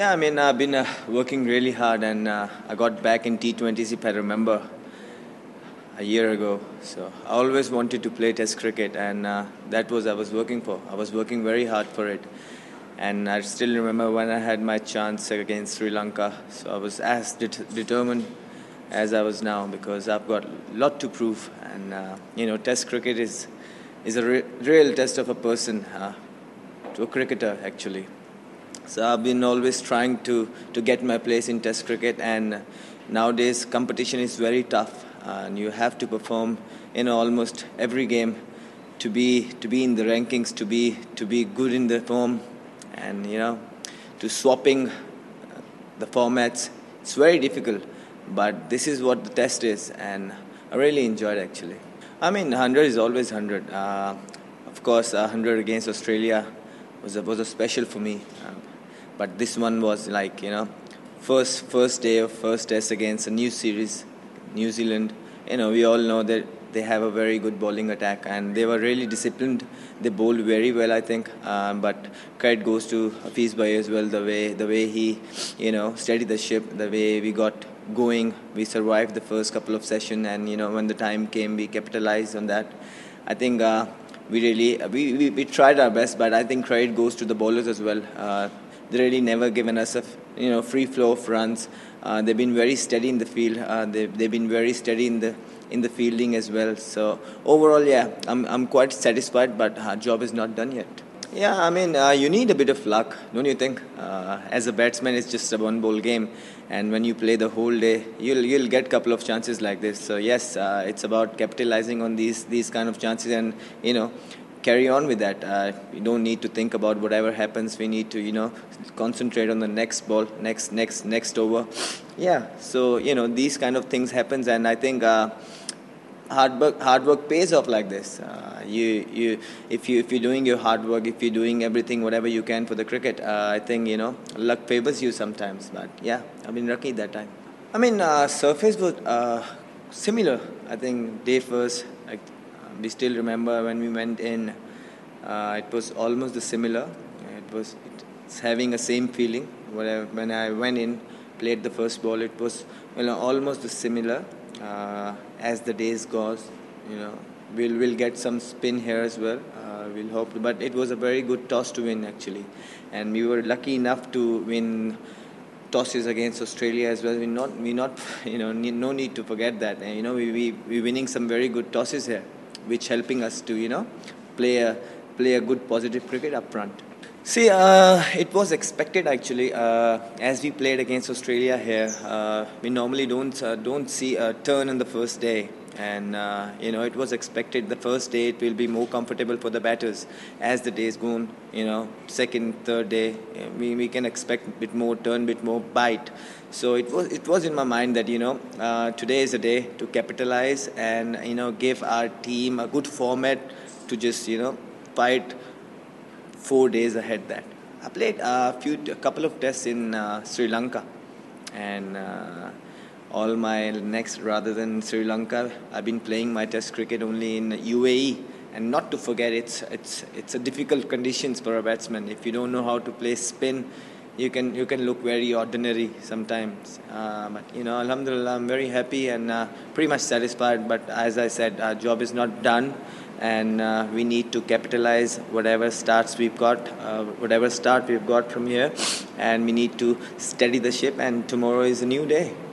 Yeah, I mean, I've been working really hard, and I got back in T20s, if I remember, a year ago. So I always wanted to play Test cricket, and that was I was working for. I was working very hard for it, and I still remember when I had my chance against Sri Lanka. So I was as determined as I was now because I've got a lot to prove, and Test cricket is a real test of a person, to a cricketer actually. So I've been always trying to get my place in Test cricket, and nowadays competition is very tough, and you have to perform in almost every game to be in the rankings, to be good in the form, and to swapping the formats. It's very difficult, but this is what the test is, and I really enjoyed actually. I mean, 100 is always 100. Of course, 100 against Australia was a special for me. But this one was like first day of first test against a new series, New Zealand. We all know that they have a very good bowling attack, and they were really disciplined. They bowled very well, I think. But credit goes to Hafiz Bhai as well. The way he steadied the ship, the way we got going, we survived the first couple of sessions, and when the time came, we capitalized on that. I think we really we tried our best, but I think credit goes to the bowlers as well. They really never given us a free flow of runs. They've been very steady in the field. They've been very steady in the fielding as well. So overall, yeah, I'm quite satisfied, but our job is not done yet. Yeah, I mean, you need a bit of luck, don't you think? As a batsman, it's just a one-ball game, and when you play the whole day, you'll get a couple of chances like this. So yes, it's about capitalizing on these kind of chances, and carry on with that. We don't need to think about whatever happens. We need to concentrate on the next ball, next over. Yeah. So these kind of things happens, and I think hard work pays off like this. If you're doing your hard work, if you're doing everything whatever you can for the cricket, I think luck favors you sometimes. But yeah, I've been lucky that time. I mean, surface was similar. I think day first, like, we still remember when we went in. It was almost the similar. It's having the same feeling. When I went in, played the first ball, it was almost the similar. As the days goes, we'll get some spin here as well. We'll hope, but it was a very good toss to win actually, and we were lucky enough to win tosses against Australia as well. No need to forget that. And, we winning some very good tosses here, which helping us to play a good positive cricket up front. See, it was expected actually. As we played against Australia here, we normally don't see a turn in the first day, and it was expected. The first day it will be more comfortable for the batters. As the days go on, second, third day, we can expect a bit more turn, bit more bite. So it was in my mind that today is a day to capitalize and give our team a good format to just fight 4 days ahead. That I played a couple of tests in Sri Lanka, and all my next rather than Sri Lanka, I've been playing my Test cricket only in UAE. And not to forget, it's a difficult conditions for a batsman. If you don't know how to play spin, you can look very ordinary sometimes. But Alhamdulillah, I'm very happy and pretty much satisfied. But as I said, our job is not done, and we need to capitalize whatever start we've got from here, and we need to steady the ship. And tomorrow is a new day.